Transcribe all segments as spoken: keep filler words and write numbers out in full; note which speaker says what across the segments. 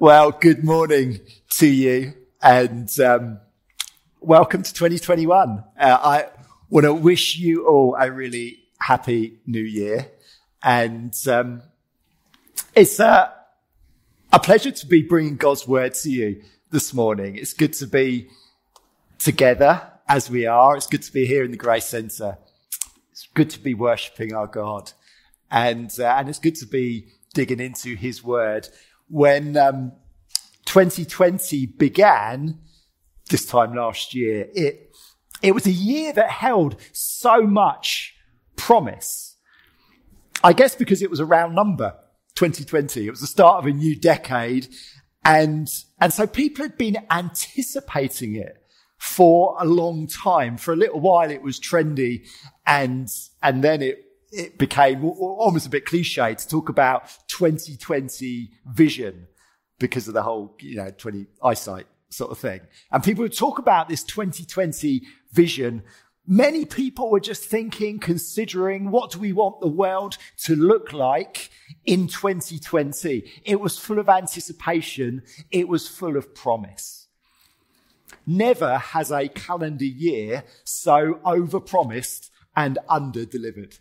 Speaker 1: Well, good morning to you, and um, welcome to twenty twenty-one. Uh, I want to wish you all a really happy new year, and um, it's a, a pleasure to be bringing God's word to you this morning. It's good to be together as we are. It's good to be here in the Grace Centre. It's good to be worshipping our God, and uh, and it's good to be digging into His word. When um, twenty twenty began this time last year, it it was a year that held so much promise. I guess because it was a round number, twenty twenty. It was the start of a new decade, and and so people had been anticipating it for a long time. For a little while, it was trendy, and and then it. It became almost a bit cliche to talk about twenty twenty vision because of the whole, you know, twenty eyesight sort of thing. And people would talk about this twenty twenty vision. Many people were just thinking, considering, what do we want the world to look like in twenty twenty? It was full of anticipation. It was full of promise. Never has a calendar year so overpromised and under-delivered.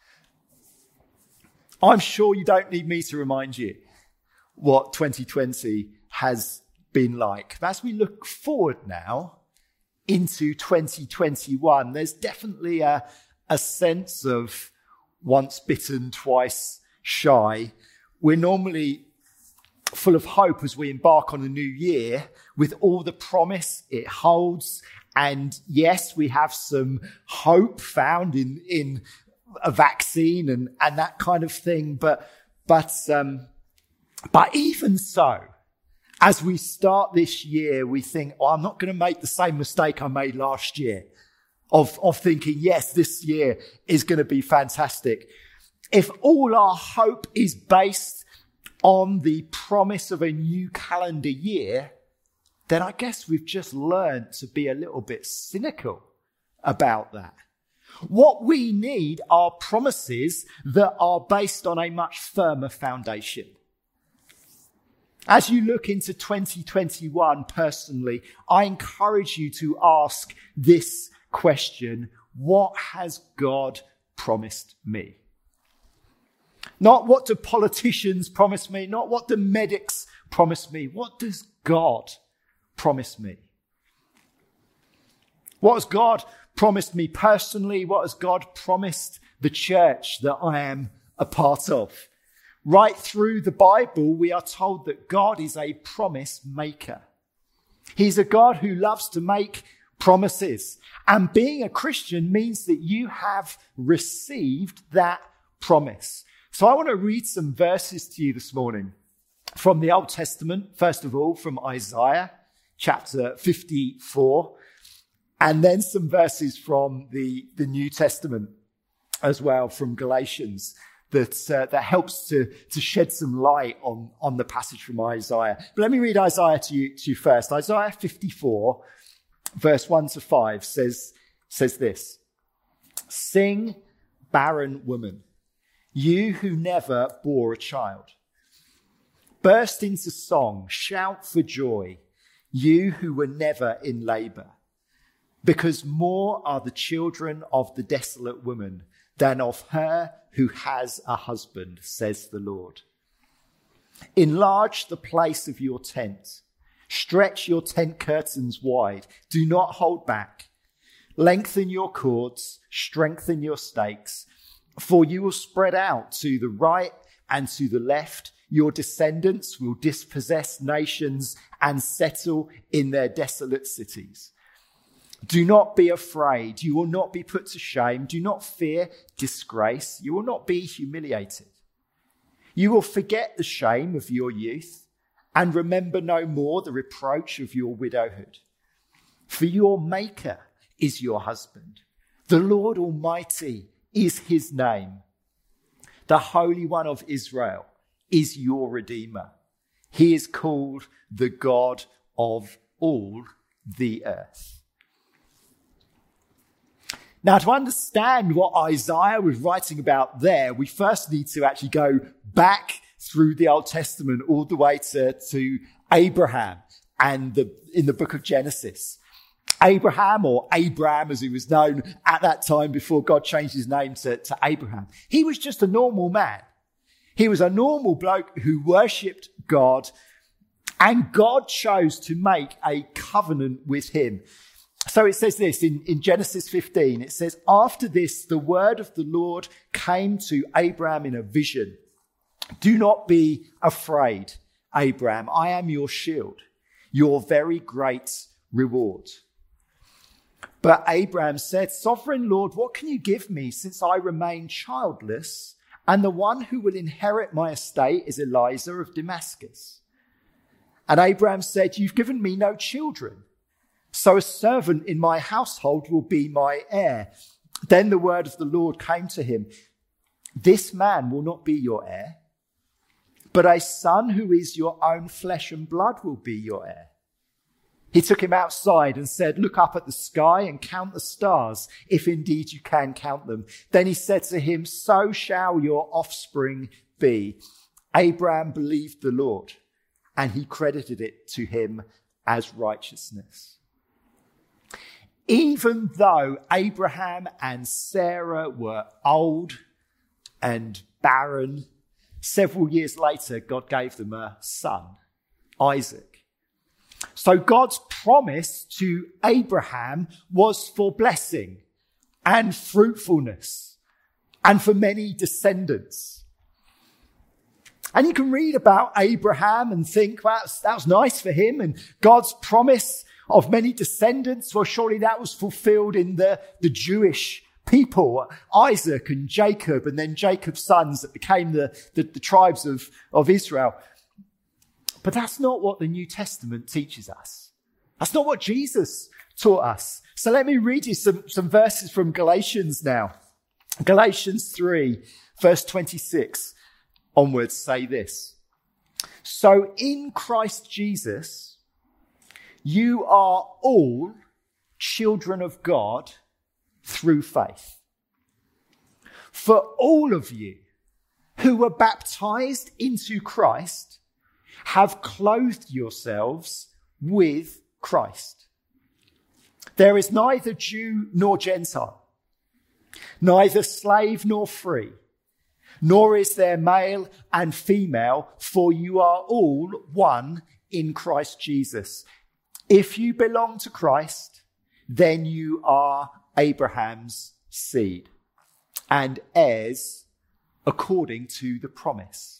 Speaker 1: I'm sure you don't need me to remind you what twenty twenty has been like. But as we look forward now into twenty twenty-one, there's definitely a, a sense of once bitten, twice shy. We're normally full of hope as we embark on a new year with all the promise it holds. And yes, we have some hope found in, in a vaccine and, and that kind of thing. But, but, um, but even so, as we start this year, we think, oh, I'm not going to make the same mistake I made last year of, of thinking, yes, this year is going to be fantastic. If all our hope is based on the promise of a new calendar year, then I guess we've just learned to be a little bit cynical about that. What we need are promises that are based on a much firmer foundation. As you look into twenty twenty-one personally, I encourage you to ask this question: what has God promised me? Not what do politicians promise me, not what do medics promise me. What does God promise me? What has God promised me personally? What has God promised the church that I am a part of? Right through the Bible, we are told that God is a promise maker. He's a God who loves to make promises. And being a Christian means that you have received that promise. So I want to read some verses to you this morning from the Old Testament. First of all, from Isaiah chapter fifty-four. And then some verses from the, the New Testament as well, from Galatians, that uh, that helps to, to shed some light on, on the passage from Isaiah. But let me read Isaiah to you, to you first. Isaiah fifty-four, verse one to five says, says this: "Sing, barren woman, you who never bore a child. Burst into song, shout for joy, you who were never in labor. Because more are the children of the desolate woman than of her who has a husband, says the Lord. Enlarge the place of your tent. Stretch your tent curtains wide. Do not hold back. Lengthen your cords. Strengthen your stakes. For you will spread out to the right and to the left. Your descendants will dispossess nations and settle in their desolate cities. Do not be afraid. You will not be put to shame. Do not fear disgrace. You will not be humiliated. You will forget the shame of your youth and remember no more the reproach of your widowhood. For your Maker is your husband. The Lord Almighty is his name. The Holy One of Israel is your Redeemer. He is called the God of all the earth." Now, to understand what Isaiah was writing about there, we first need to actually go back through the Old Testament all the way to, to Abraham and the, in the book of Genesis. Abraham, or Abram as he was known at that time before God changed his name to, to Abraham, he was just a normal man. He was a normal bloke who worshipped God, and God chose to make a covenant with him. So it says this in, in Genesis fifteen, it says, after this, the word of the Lord came to Abram in a vision. Do not be afraid, Abram. I am your shield, your very great reward. But Abram said, Sovereign Lord, what can you give me since I remain childless? And the one who will inherit my estate is Eliezer of Damascus. And Abram said, you've given me no children, so a servant in my household will be my heir. Then the word of the Lord came to him. This man will not be your heir, but a son who is your own flesh and blood will be your heir. He took him outside and said, look up at the sky and count the stars, if indeed you can count them. Then he said to him, so shall your offspring be. Abram believed the Lord, and he credited it to him as righteousness. Even though Abraham and Sarah were old and barren, several years later, God gave them a son, Isaac. So God's promise to Abraham was for blessing and fruitfulness and for many descendants. And you can read about Abraham and think, well, that was nice for him. And God's promise of many descendants, well, surely that was fulfilled in the, the Jewish people, Isaac and Jacob, and then Jacob's sons that became the, the, the tribes of, of Israel. But that's not what the New Testament teaches us. That's not what Jesus taught us. So let me read you some, some verses from Galatians now. Galatians three, verse twenty-six onwards say this. So in Christ Jesus, you are all children of God through faith. For all of you who were baptized into Christ have clothed yourselves with Christ. There is neither Jew nor Gentile, neither slave nor free, nor is there male and female, for you are all one in Christ Jesus. If you belong to Christ, then you are Abraham's seed and heirs according to the promise.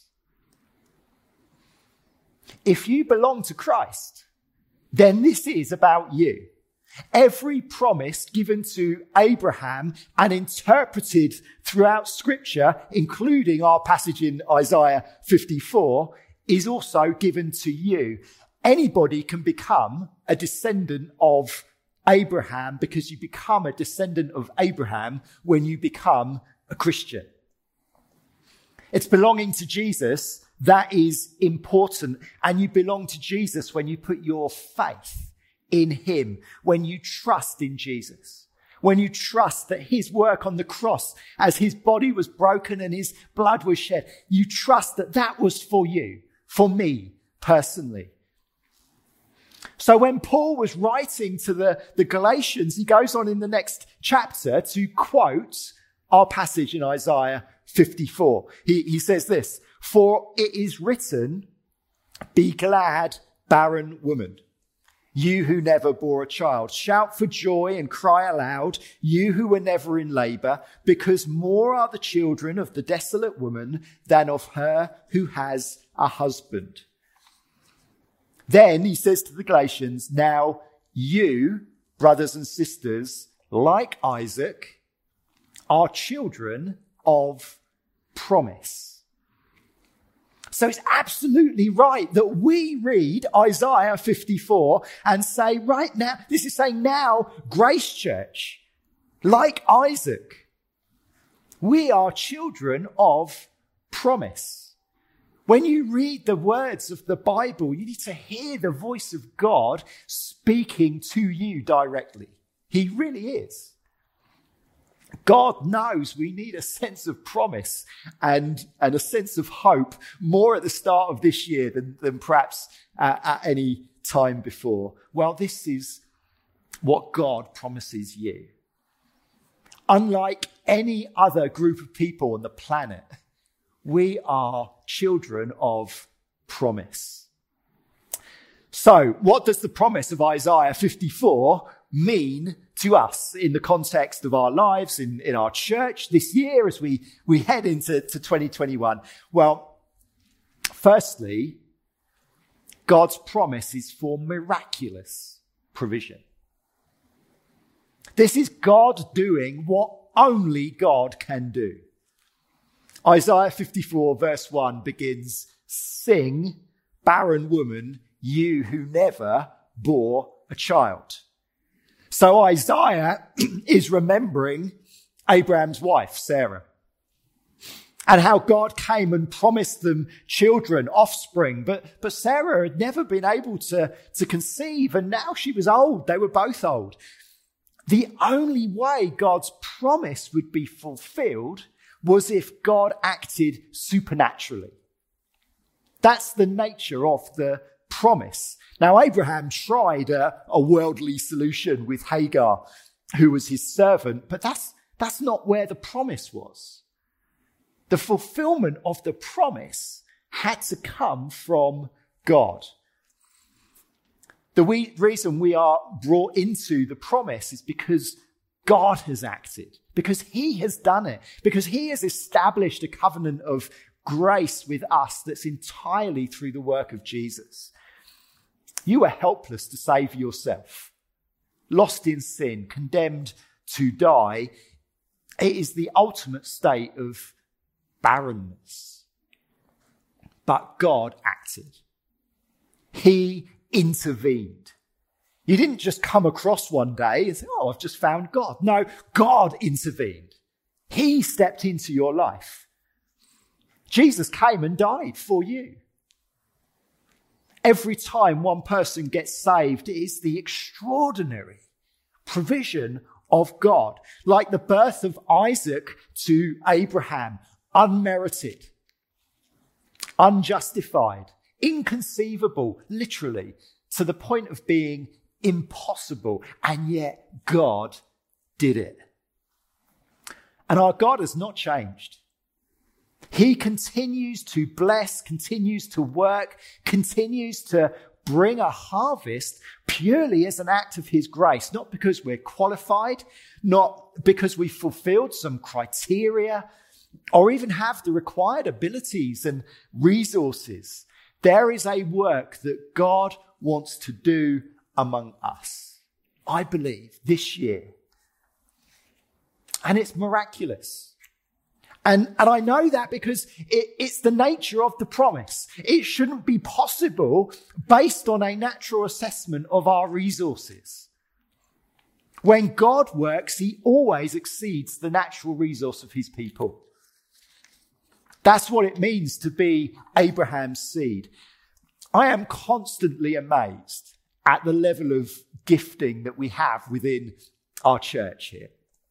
Speaker 1: If you belong to Christ, then this is about you. Every promise given to Abraham and interpreted throughout Scripture, including our passage in Isaiah fifty-four, is also given to you. Anybody can become a descendant of Abraham because you become a descendant of Abraham when you become a Christian. It's belonging to Jesus that is important, and you belong to Jesus when you put your faith in him, when you trust in Jesus, when you trust that his work on the cross, as his body was broken and his blood was shed, you trust that that was for you, for me personally. So when Paul was writing to the, the Galatians, he goes on in the next chapter to quote our passage in Isaiah fifty-four. He, he says this, for it is written, be glad, barren woman, you who never bore a child. Shout for joy and cry aloud, you who were never in labor, because more are the children of the desolate woman than of her who has a husband. Then he says to the Galatians, now you, brothers and sisters, like Isaac, are children of promise. So it's absolutely right that we read Isaiah fifty-four and say, right now, this is saying now, Grace Church, like Isaac, we are children of promise. When you read the words of the Bible, you need to hear the voice of God speaking to you directly. He really is. God knows we need a sense of promise and, and a sense of hope more at the start of this year than, than perhaps uh, at any time before. Well, this is what God promises you. Unlike any other group of people on the planet, we are children of promise. So, what does the promise of Isaiah fifty-four mean to us in the context of our lives, in, in our church this year as we, we head into to twenty twenty-one? Well, firstly, God's promise is for miraculous provision. This is God doing what only God can do. Isaiah fifty-four verse one begins, "Sing, barren woman, you who never bore a child." So Isaiah is remembering Abraham's wife, Sarah, and how God came and promised them children, offspring. But, but Sarah had never been able to, to conceive, and now she was old. They were both old. The only way God's promise would be fulfilled was if God acted supernaturally. That's the nature of the promise. Now, Abraham tried a, a worldly solution with Hagar, who was his servant, but that's, that's not where the promise was. The fulfillment of the promise had to come from God. The we, reason we are brought into the promise is because God has acted, because he has done it, because he has established a covenant of grace with us that's entirely through the work of Jesus. You were helpless to save yourself, lost in sin, condemned to die. It is the ultimate state of barrenness. But God acted. He intervened. You didn't just come across one day and say, "Oh, I've just found God." No, God intervened. He stepped into your life. Jesus came and died for you. Every time one person gets saved, it is the extraordinary provision of God, like the birth of Isaac to Abraham, unmerited, unjustified, inconceivable, literally, to the point of being impossible. And yet God did it. And our God has not changed. He continues to bless, continues to work, continues to bring a harvest purely as an act of his grace, not because we're qualified, not because we fulfilled some criteria, or even have the required abilities and resources. There is a work that God wants to do among us, I believe, this year. And it's miraculous. And, and I know that because it, it's the nature of the promise. It shouldn't be possible based on a natural assessment of our resources. When God works, he always exceeds the natural resource of his people. That's what it means to be Abraham's seed. I am constantly amazed at the level of gifting that we have within our church here.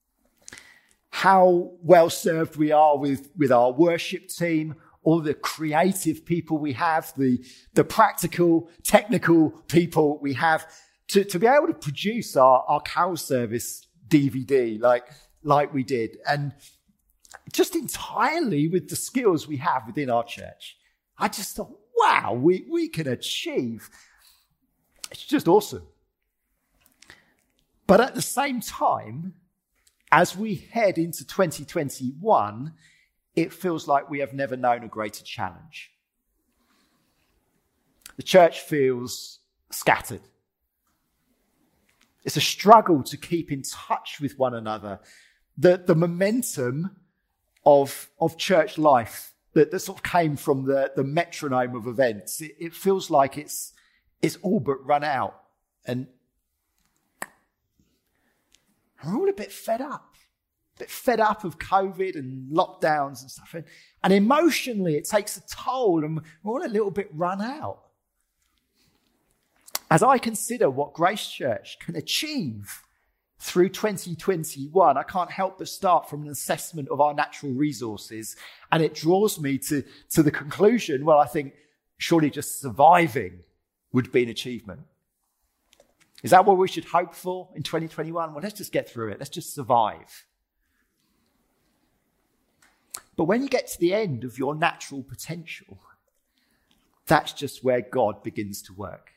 Speaker 1: How well served we are with, with our worship team, all the creative people we have, the, the practical, technical people we have to, to be able to produce our, our carol service D V D like, like we did. And just entirely with the skills we have within our church. I just thought, wow, we, we can achieve. It's just awesome. But at the same time, as we head into twenty twenty-one, it feels like we have never known a greater challenge. The church feels scattered. It's a struggle to keep in touch with one another. The, the momentum of, of church life that, that sort of came from the, the metronome of events, it, it feels like it's, it's all but run out. And we're all a bit fed up, a bit fed up of COVID and lockdowns and stuff. And, and emotionally, it takes a toll, and we're all a little bit run out. As I consider what Grace Church can achieve through twenty twenty-one, I can't help but start from an assessment of our natural resources. And it draws me to, to the conclusion, well, I think surely just surviving would be an achievement. Is that what we should hope for in twenty twenty-one? Well, let's just get through it. Let's just survive. But when you get to the end of your natural potential, that's just where God begins to work.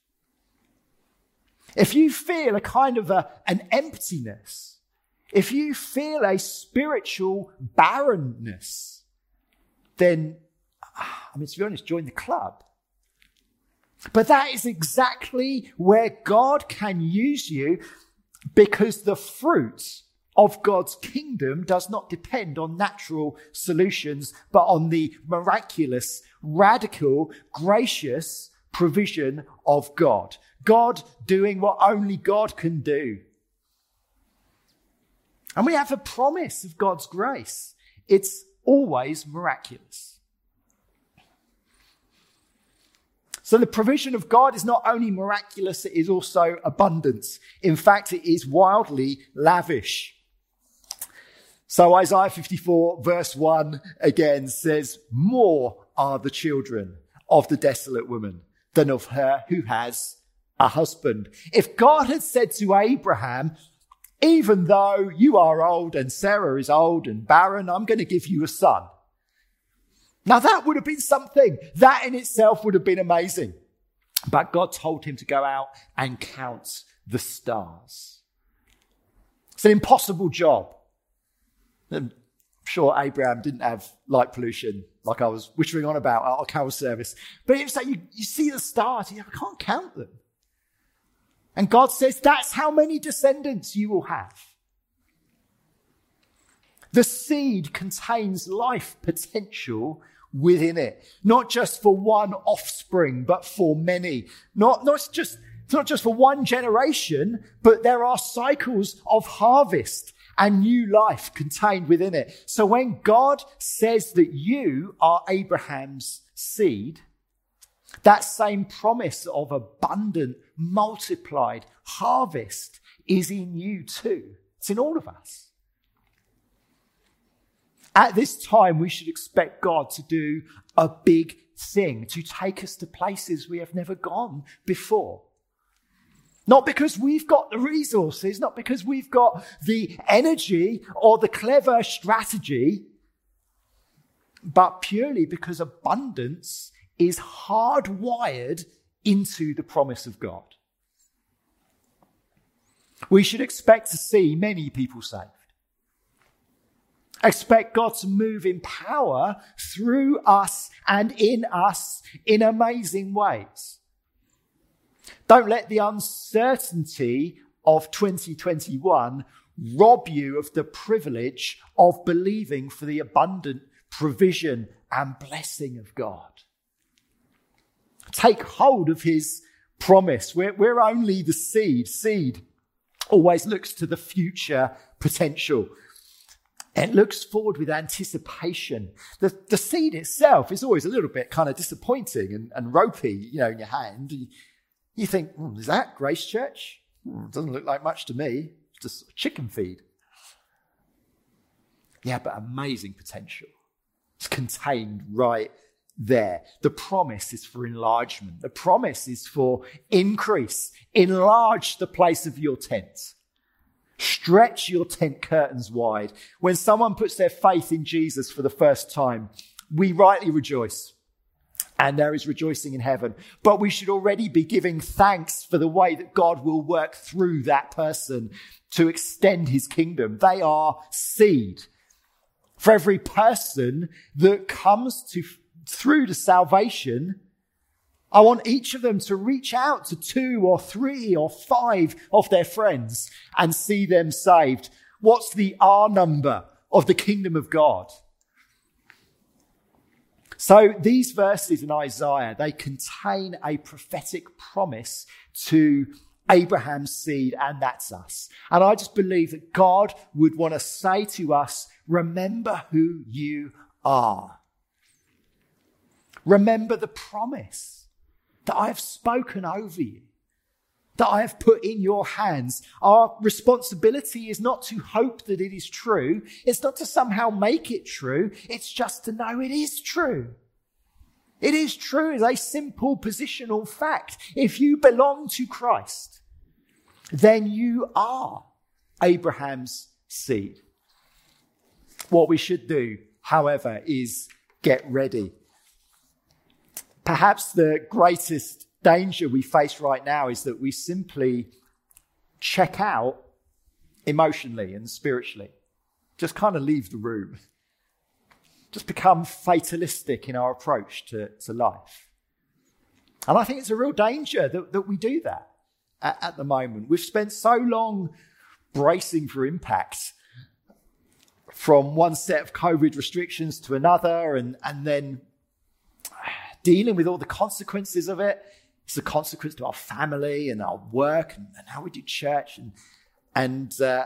Speaker 1: If you feel a kind of a, an emptiness, if you feel a spiritual barrenness, then, I mean, to be honest, join the club. But that is exactly where God can use you, because the fruit of God's kingdom does not depend on natural solutions, but on the miraculous, radical, gracious provision of God. God doing what only God can do. And we have a promise of God's grace. It's always miraculous. So the provision of God is not only miraculous, it is also abundant. In fact, it is wildly lavish. So Isaiah fifty-four verse one again says, more are the children of the desolate woman than of her who has a husband. If God had said to Abraham, even though you are old and Sarah is old and barren, I'm going to give you a son. Now that would have been something. That in itself would have been amazing. But God told him to go out and count the stars. It's an impossible job. I'm sure Abraham didn't have light pollution like I was whittering on about at our carol service. But it's like you, you see the stars, you know, I can't count them. And God says that's how many descendants you will have. The seed contains life potential within it, not just for one offspring, but for many. Not, not just, it's not just for one generation, but there are cycles of harvest and new life contained within it. So when God says that you are Abraham's seed, that same promise of abundant, multiplied harvest is in you too. It's in all of us. At this time, we should expect God to do a big thing, to take us to places we have never gone before. Not because we've got the resources, not because we've got the energy or the clever strategy, but purely because abundance is hardwired into the promise of God. We should expect to see many people saved. Expect God to move in power through us and in us in amazing ways. Don't let the uncertainty of twenty twenty-one rob you of the privilege of believing for the abundant provision and blessing of God. Take hold of his promise. We're, we're only the seed. Seed always looks to the future potential. It looks forward with anticipation. The, the seed itself is always a little bit kind of disappointing and, and ropey, you know, in your hand. You, you think, hmm, is that Grace Church? Hmm, doesn't look like much to me. It's just a chicken feed. Yeah, but amazing potential. It's contained right there. The promise is for enlargement. The promise is for increase. Enlarge the place of your tent. Stretch your tent curtains wide. When someone puts their faith in Jesus for the first time, we rightly rejoice. And there is rejoicing in heaven. But we should already be giving thanks for the way that God will work through that person to extend his kingdom. They are seed. For every person that comes to through to salvation, I want each of them to reach out to two or three or five of their friends and see them saved. What's the R number of the kingdom of God? So these verses in Isaiah, they contain a prophetic promise to Abraham's seed, and that's us. And I just believe that God would want to say to us, remember who you are. Remember the promise that I have spoken over you. that I have put in your hands. Our responsibility is not to hope that it is true. It's not to somehow make it true. It's just to know it is true. It is true. It's a simple positional fact. If you belong to Christ, then you are Abraham's seed. What we should do, however, is get ready. Perhaps the greatest danger we face right now is that we simply check out emotionally and spiritually. Just kind of leave the room. Just become fatalistic in our approach to, to life. And I think it's a real danger that, that we do that at, at the moment. We've spent so long bracing for impact from one set of COVID restrictions to another, and, and then dealing with all the consequences of it. It's a consequence to our family and our work and, and how we do church. And and uh,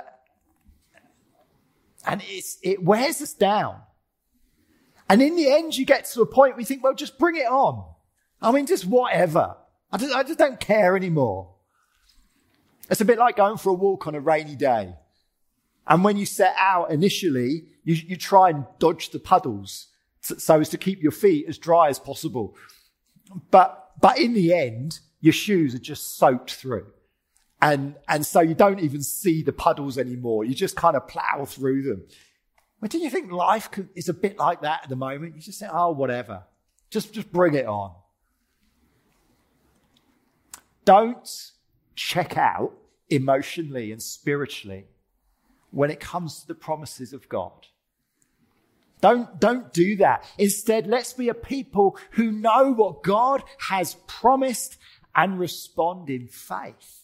Speaker 1: and it's, it wears us down. And in the end, you get to a point where you think, well, just bring it on. I mean, just whatever. I just, I just don't care anymore. It's a bit like going for a walk on a rainy day. And when you set out initially, you, you try and dodge the puddles so as to keep your feet as dry as possible. But But in the end, your shoes are just soaked through. And, and so you don't even see the puddles anymore. You just kind of plow through them. But do you think life could, is a bit like that at the moment? You just say, oh, whatever. Just, just bring it on. Don't check out emotionally and spiritually when it comes to the promises of God. Don't, don't do that. Instead, let's be a people who know what God has promised and respond in faith.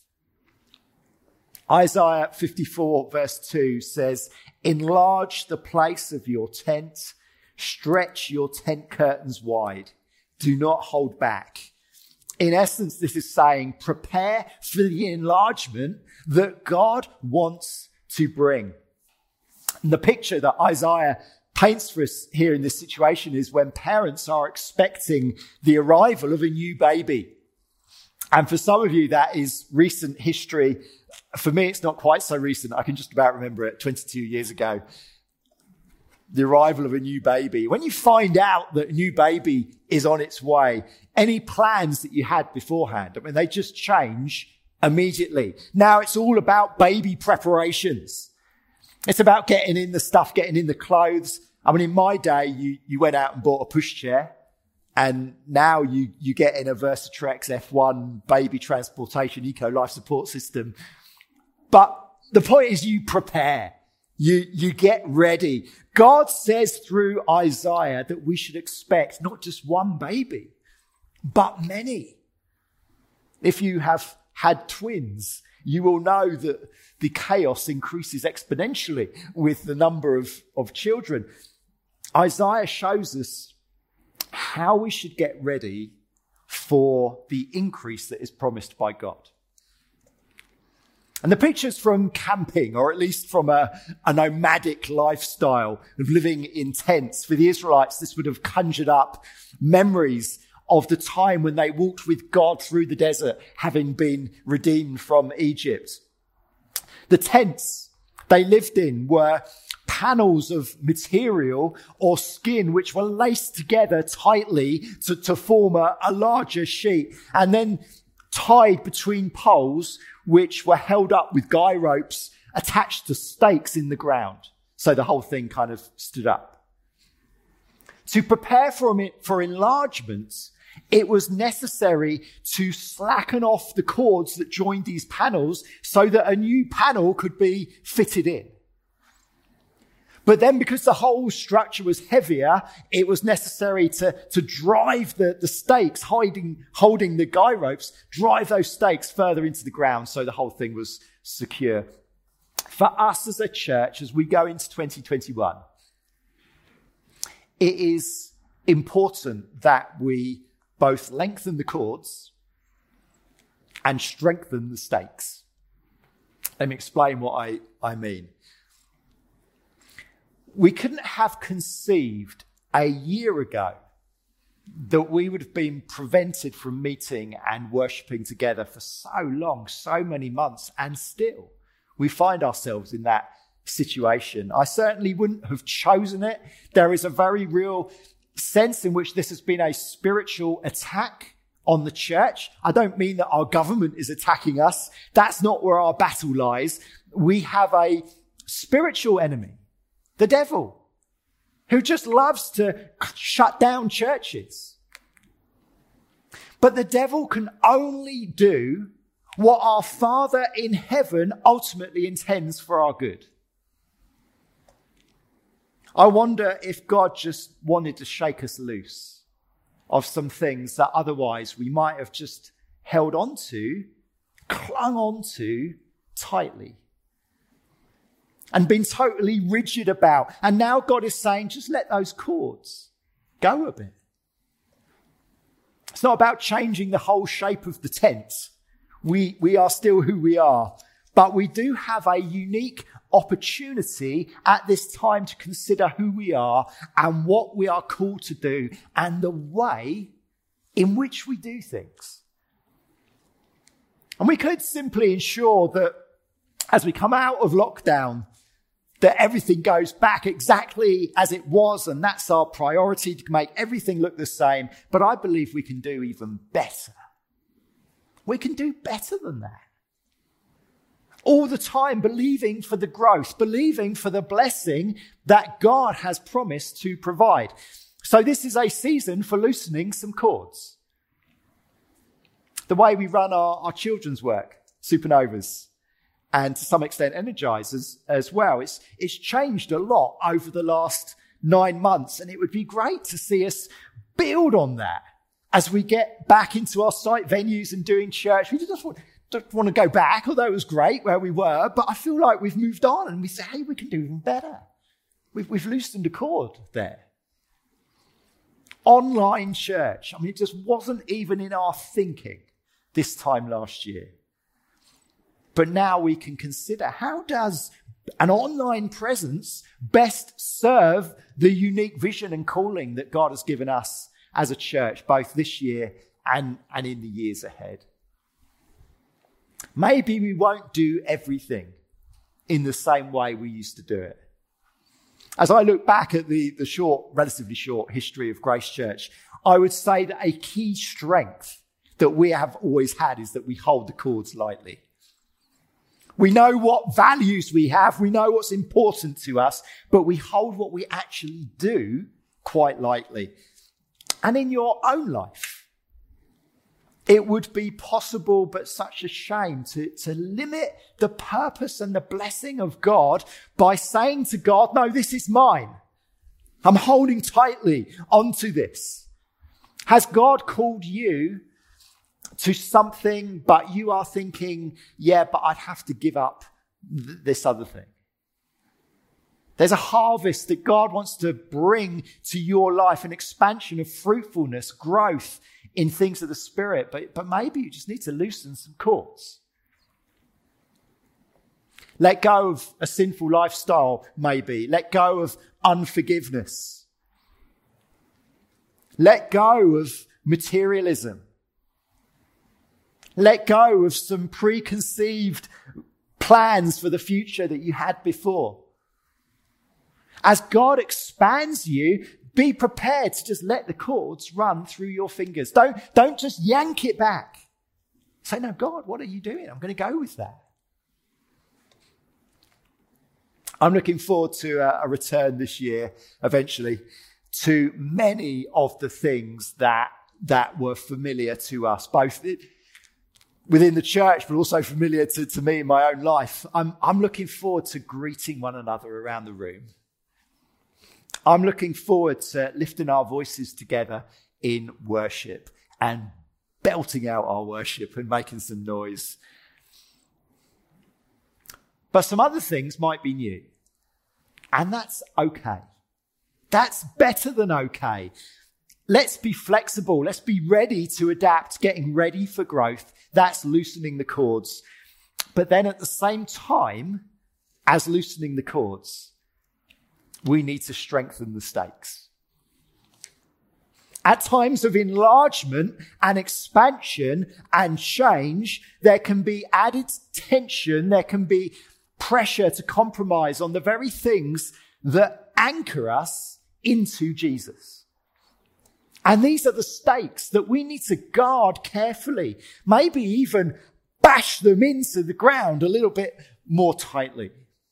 Speaker 1: Isaiah fifty-four verse two says, enlarge the place of your tent, stretch your tent curtains wide, do not hold back. In essence, this is saying, prepare for the enlargement that God wants to bring. And the picture that Isaiah paints for us here in this situation is when parents are expecting the arrival of a new baby. And for some of you, that is recent history. For me, it's not quite so recent. I can just about remember it twenty-two years ago. The arrival of a new baby. When you find out that a new baby is on its way, any plans that you had beforehand, I mean, they just change immediately. Now it's all about baby preparations. It's about getting in the stuff, getting in the clothes. I mean, in my day, you, you went out and bought a pushchair, and now you, you get in a Versatrex F one baby transportation eco life support system. But the point is you prepare. You, you get ready. God says through Isaiah that we should expect not just one baby, but many. If you have had twins, you will know that the chaos increases exponentially with the number of, of children. Isaiah shows us how we should get ready for the increase that is promised by God. And the picture's from camping, or at least from a, a nomadic lifestyle of living in tents. For the Israelites, this would have conjured up memories of the time when they walked with God through the desert, having been redeemed from Egypt. The tents they lived in were panels of material or skin which were laced together tightly to, to form a, a larger sheet, and then tied between poles which were held up with guy ropes attached to stakes in the ground. So the whole thing kind of stood up. To prepare for it for enlargement, it was necessary to slacken off the cords that joined these panels so that a new panel could be fitted in. But then, because the whole structure was heavier, it was necessary to, to drive the, the stakes, hiding, holding the guy ropes, drive those stakes further into the ground so the whole thing was secure. For us as a church, as we go into twenty twenty-one, it is important that we both lengthen the cords and strengthen the stakes. Let me explain what I, I mean. We couldn't have conceived a year ago that we would have been prevented from meeting and worshipping together for so long, so many months, and still we find ourselves in that situation. I certainly wouldn't have chosen it. There is a very real sense in which this has been a spiritual attack on the church. I don't mean that our government is attacking us. That's not where our battle lies. We have a spiritual enemy, the devil, who just loves to shut down churches. But the devil can only do what our Father in heaven ultimately intends for our good. I wonder if God just wanted to shake us loose of some things that otherwise we might have just held on to, clung on to tightly, and been totally rigid about. And now God is saying, just let those cords go a bit. It's not about changing the whole shape of the tent. We, we are still who we are. But we do have a unique opportunity at this time to consider who we are and what we are called to do and the way in which we do things. And we could simply ensure that as we come out of lockdown, that everything goes back exactly as it was, and that's our priority, to make everything look the same. But I believe we can do even better. We can do better than that. All the time believing for the growth, believing for the blessing that God has promised to provide. So this is a season for loosening some cords. The way we run our, our children's work, Supernovas, and to some extent Energizers as well, it's, it's changed a lot over the last nine months. And it would be great to see us build on that as we get back into our site venues and doing church. We just want... don't want to go back, although it was great where we were, but I feel like we've moved on and we say, hey, we can do even better. We've, we've loosened a cord there. Online church. I mean, it just wasn't even in our thinking this time last year. But now we can consider, how does an online presence best serve the unique vision and calling that God has given us as a church, both this year and, and in the years ahead? Maybe we won't do everything in the same way we used to do it. As I look back at the, the short, relatively short history of Grace Church, I would say that a key strength that we have always had is that we hold the cords lightly. We know what values we have. We know what's important to us, but we hold what we actually do quite lightly. And in your own life, it would be possible, but such a shame, to, to limit the purpose and the blessing of God by saying to God, no, this is mine. I'm holding tightly onto this. Has God called you to something, but you are thinking, yeah, but I'd have to give up th- this other thing? There's a harvest that God wants to bring to your life, an expansion of fruitfulness, growth in things of the Spirit, but, but maybe you just need to loosen some cords. Let go of a sinful lifestyle, maybe. Let go of unforgiveness. Let go of materialism. Let go of some preconceived plans for the future that you had before. As God expands you, be prepared to just let the cords run through your fingers. Don't, don't just yank it back. Say, no, God, what are you doing? I'm going to go with that. I'm looking forward to a, a return this year, eventually, to many of the things that, that were familiar to us, both within the church, but also familiar to, to me in my own life. I'm, I'm looking forward to greeting one another around the room. I'm looking forward to lifting our voices together in worship and belting out our worship and making some noise. But some other things might be new. And that's okay. That's better than okay. Let's be flexible. Let's be ready to adapt, getting ready for growth. That's loosening the cords. But then at the same time as loosening the cords, we need to strengthen the stakes. At times of enlargement and expansion and change, there can be added tension, there can be pressure to compromise on the very things that anchor us into Jesus. And these are the stakes that we need to guard carefully, maybe even bash them into the ground a little bit more tightly.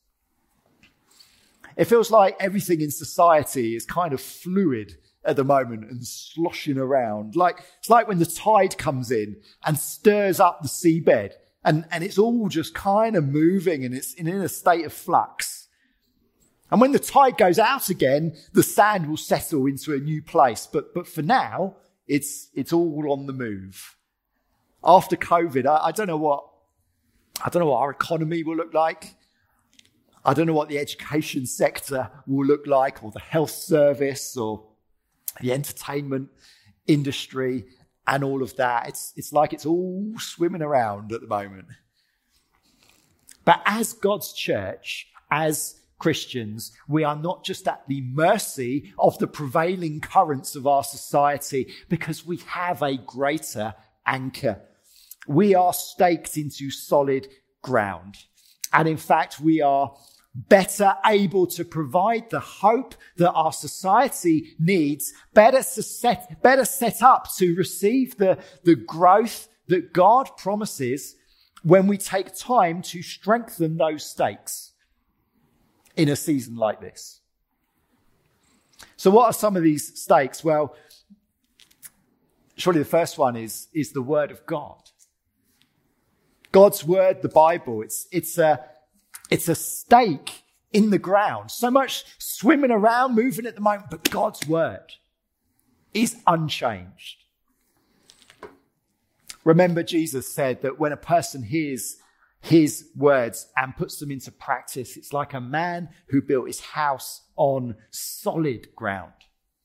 Speaker 1: It feels like everything in society is kind of fluid at the moment and sloshing around. Like, it's like when the tide comes in and stirs up the seabed and, and it's all just kind of moving and it's in a state of flux. And when the tide goes out again, the sand will settle into a new place. But, but for now, it's, it's all on the move. After COVID, I, I don't know what, I don't know what our economy will look like. I don't know what the education sector will look like, or the health service, or the entertainment industry and all of that. It's, it's like it's all swimming around at the moment. But as God's church, as Christians, we are not just at the mercy of the prevailing currents of our society, because we have a greater anchor. We are staked into solid ground. And in fact, we are better able to provide the hope that our society needs, better to set, better set up to receive the, the growth that God promises when we take time to strengthen those stakes in a season like this. So what are some of these stakes? Well, surely the first one is, is the Word of God. God's Word, the Bible, it's, it's a, It's a stake in the ground. So much swimming around, moving at the moment, but God's word is unchanged. Remember, Jesus said that when a person hears his words and puts them into practice, it's like a man who built his house on solid ground.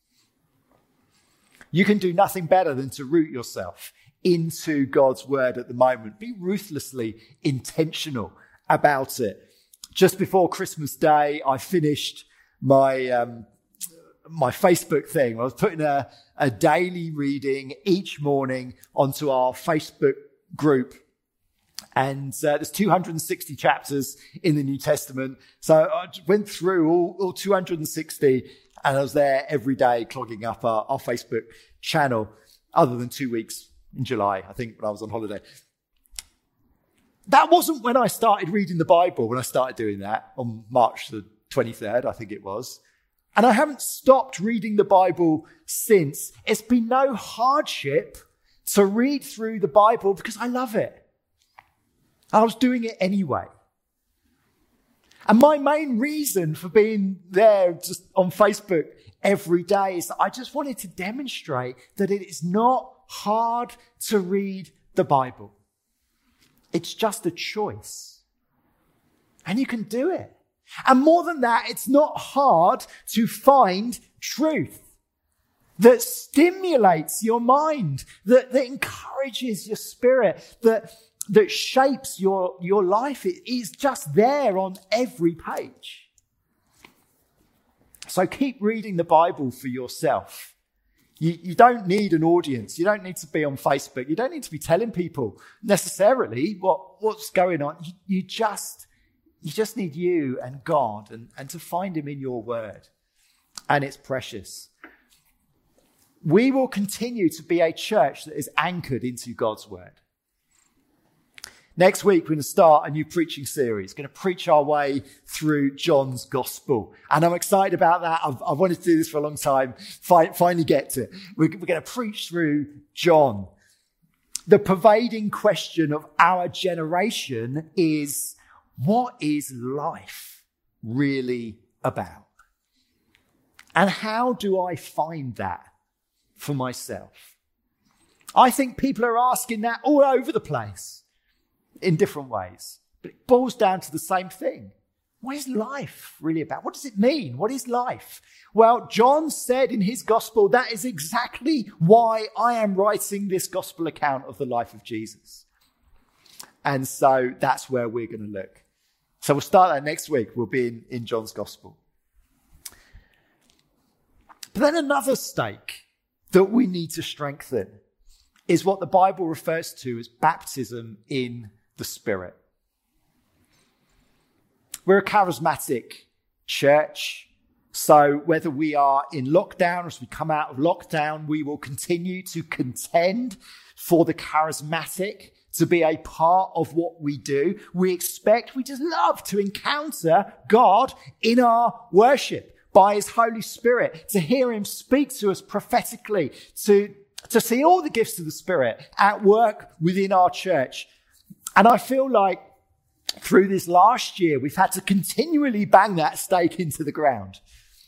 Speaker 1: You can do nothing better than to root yourself into God's word at the moment. Be ruthlessly intentional about it. Just before Christmas Day, I finished my um, my Facebook thing. I was putting a, a daily reading each morning onto our Facebook group. And uh, there's two hundred sixty chapters in the New Testament. So I went through all, all two hundred sixty, and I was there every day clogging up our, our Facebook channel, other than two weeks in July, I think, when I was on holiday. That wasn't when I started reading the Bible, when I started doing that on March the twenty-third, I think it was. And I haven't stopped reading the Bible since. It's been no hardship to read through the Bible because I love it. I was doing it anyway. And my main reason for being there just on Facebook every day is that I just wanted to demonstrate that it is not hard to read the Bible. It's just a choice. And you can do it. And more than that, it's not hard to find truth that stimulates your mind, that, that encourages your spirit, that, that shapes your, your life. It is just there on every page. So keep reading the Bible for yourself. You, you don't need an audience. You don't need to be on Facebook. You don't need to be telling people necessarily what, what's going on. You, you just, you just need you and God and, and to find him in your word. And it's precious. We will continue to be a church that is anchored into God's word. Next week, we're going to start a new preaching series, going to preach our way through John's gospel. And I'm excited about that. I've, I've wanted to do this for a long time. Fi- finally get to it. We're, we're going to preach through John. The pervading question of our generation is, what is life really about? And how do I find that for myself? I think people are asking that all over the place, in different ways. But it boils down to the same thing. What is life really about? What does it mean? What is life? Well, John said in his gospel, that is exactly why I am writing this gospel account of the life of Jesus. And so that's where we're going to look. So we'll start that next week. We'll be in, in John's gospel. But then another stake that we need to strengthen is what the Bible refers to as baptism in the Spirit. We're a charismatic church, so whether we are in lockdown or as we come out of lockdown, we will continue to contend for the charismatic to be a part of what we do. We expect, we just love to encounter God in our worship by his Holy Spirit, to hear him speak to us prophetically, to, to see all the gifts of the Spirit at work within our church. And I feel like through this last year, we've had to continually bang that stake into the ground.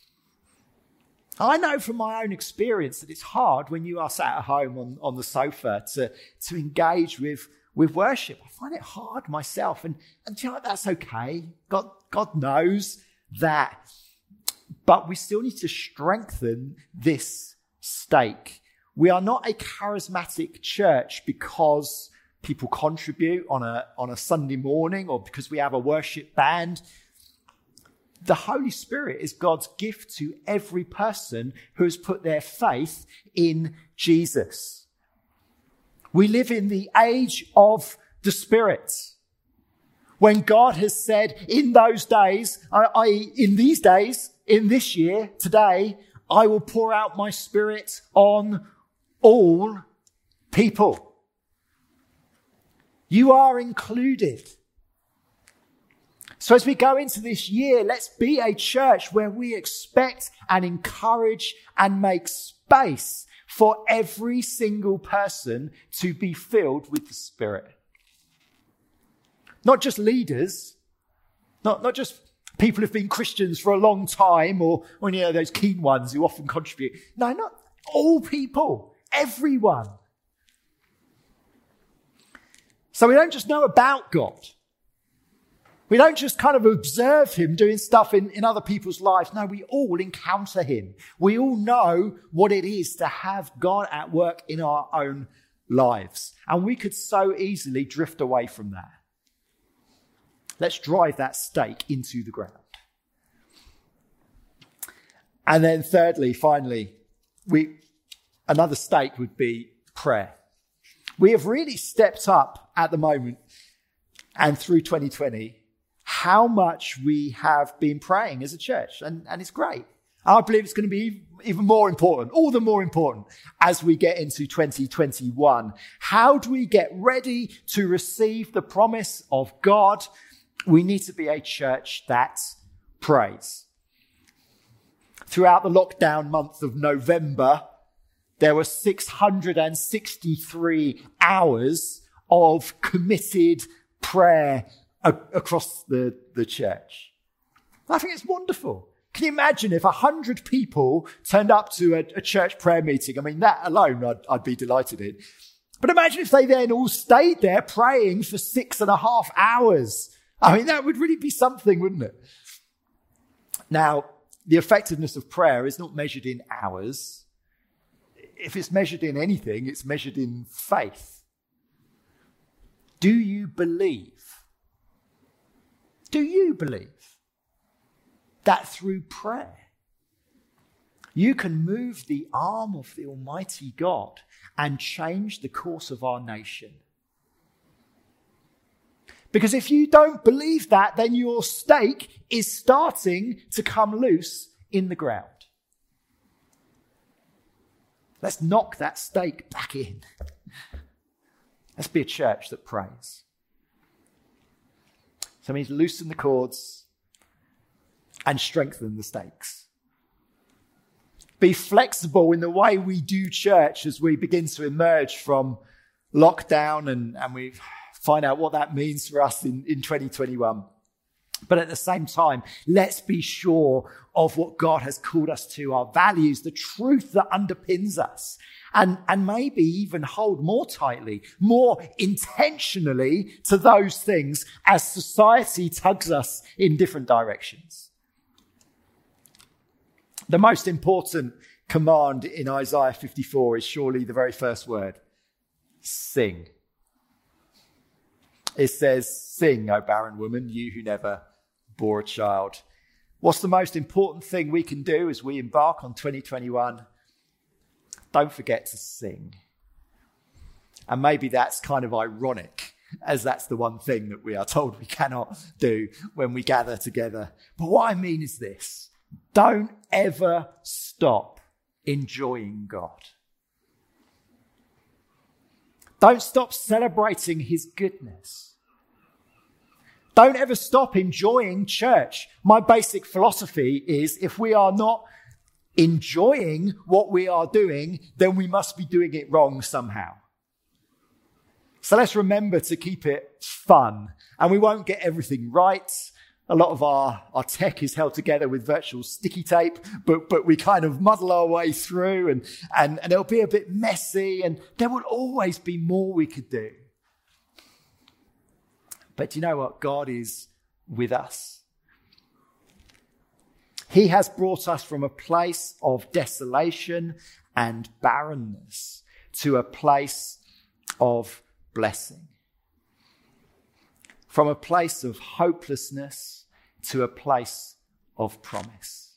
Speaker 1: I know from my own experience that it's hard when you are sat at home on, on the sofa to, to engage with, with worship. I find it hard myself. And, and you know, that's okay. God, God knows that. But we still need to strengthen this stake. We are not a charismatic church because people contribute on a, on a Sunday morning or because we have a worship band. The Holy Spirit is God's gift to every person who has put their faith in Jesus. We live in the age of the Spirit. When God has said in those days, I, I, in these days, in this year, today, I will pour out my Spirit on all people. You are included. So as we go into this year, let's be a church where we expect and encourage and make space for every single person to be filled with the Spirit. Not just leaders, not, not just people who've been Christians for a long time or, or, you know, those keen ones who often contribute. No, not all people, everyone. So we don't just know about God. We don't just kind of observe him doing stuff in, in other people's lives. No, we all encounter him. We all know what it is to have God at work in our own lives. And we could so easily drift away from that. Let's drive that stake into the ground. And then thirdly, finally, we another stake would be prayer. We have really stepped up at the moment and through twenty twenty how much we have been praying as a church. And, and it's great. I believe it's going to be even more important, all the more important as we get into twenty twenty-one. How do we get ready to receive the promise of God? We need to be a church that prays. Throughout the lockdown month of November, there were six hundred sixty-three hours of committed prayer a- across the, the church. I think it's wonderful. Can you imagine if a hundred people turned up to a, a church prayer meeting? I mean, that alone I'd, I'd be delighted in. But imagine if they then all stayed there praying for six and a half hours. I mean, that would really be something, wouldn't it? Now, the effectiveness of prayer is not measured in hours. If it's measured in anything, it's measured in faith. Do you believe? Do you believe that through prayer, you can move the arm of the Almighty God and change the course of our nation? Because if you don't believe that, then your stake is starting to come loose in the ground. Let's knock that stake back in. Let's be a church that prays. So it means loosen the cords and strengthen the stakes. Be flexible in the way we do church as we begin to emerge from lockdown and, and we find out what that means for us in, in twenty twenty-one. But at the same time, let's be sure of what God has called us to, our values, the truth that underpins us, and, and maybe even hold more tightly, more intentionally to those things as society tugs us in different directions. The most important command in Isaiah fifty-four is surely the very first word, sing. It says, sing, O barren woman, you who never bore a child. What's the most important thing we can do as we embark on twenty twenty-one? don't forget to sing. And maybe that's kind of ironic, as that's the one thing that we are told we cannot do when we gather together. But what I mean is this: don't ever stop enjoying God. Don't stop celebrating his goodness. Don't ever stop enjoying church. My basic philosophy is if we are not enjoying what we are doing, then we must be doing it wrong somehow. So let's remember to keep it fun. And we won't get everything right. A lot of our, our tech is held together with virtual sticky tape, but, but we kind of muddle our way through, and, and, and it'll be a bit messy, and there will always be more we could do. But you know what? God is with us. He has brought us from a place of desolation and barrenness to a place of blessing. From a place of hopelessness to a place of promise.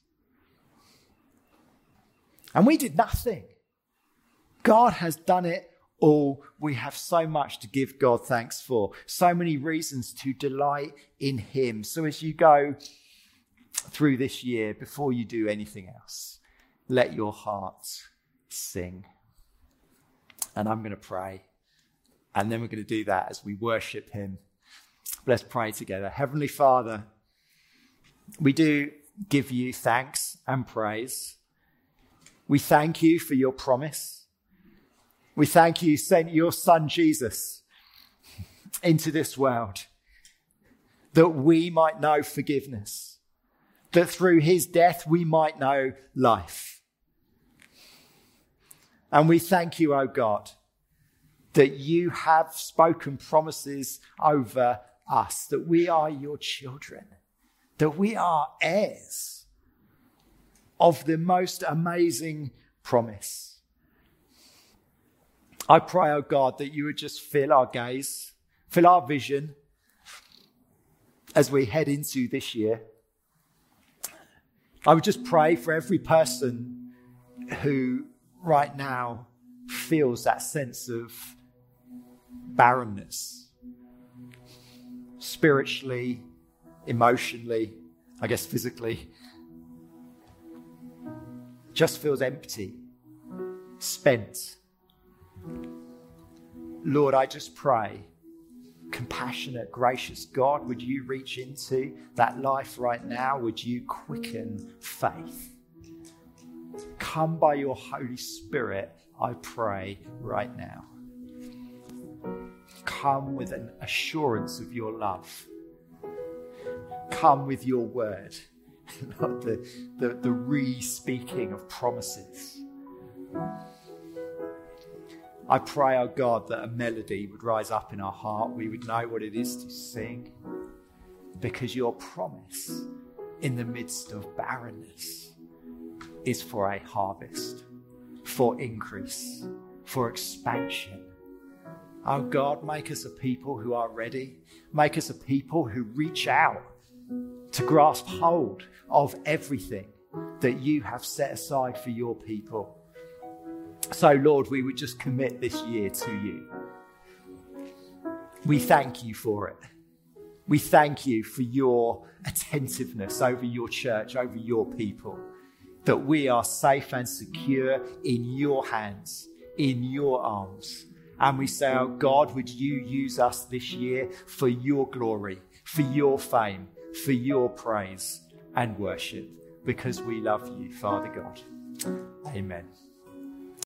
Speaker 1: And we did nothing. God has done it all. We have so much to give God thanks for. So many reasons to delight in him. So as you go through this year, before you do anything else, let your heart sing. And I'm going to pray. And then we're going to do that as we worship him. Let's pray together. Heavenly Father, we do give you thanks and praise. We thank you for your promise. We thank you sent your son Jesus into this world that we might know forgiveness, that through his death we might know life. And we thank you, O God, that you have spoken promises over us, that we are your children, that we are heirs of the most amazing promise. I pray, oh God, that you would just fill our gaze, fill our vision as we head into this year. I would just pray for every person who right now feels that sense of barrenness, spiritually, emotionally, I guess physically, just feels empty, spent. Lord, I just pray, compassionate, gracious God, would you reach into that life right now? Would you quicken faith? Come by your Holy Spirit, I pray right now. Come with an assurance of your love. Come with your word, not the, the, the re-speaking of promises. I pray, oh God, that a melody would rise up in our heart. We would know what it is to sing, because your promise in the midst of barrenness is for a harvest, for increase, for expansion. Oh God, make us a people who are ready. Make us a people who reach out to grasp hold of everything that you have set aside for your people. So Lord, we would just commit this year to you. We thank you for it. We thank you for your attentiveness over your church, over your people, that we are safe and secure in your hands, in your arms. And we say, oh God, would you use us this year for your glory, for your fame, for your praise and worship, because we love you, Father God. Amen.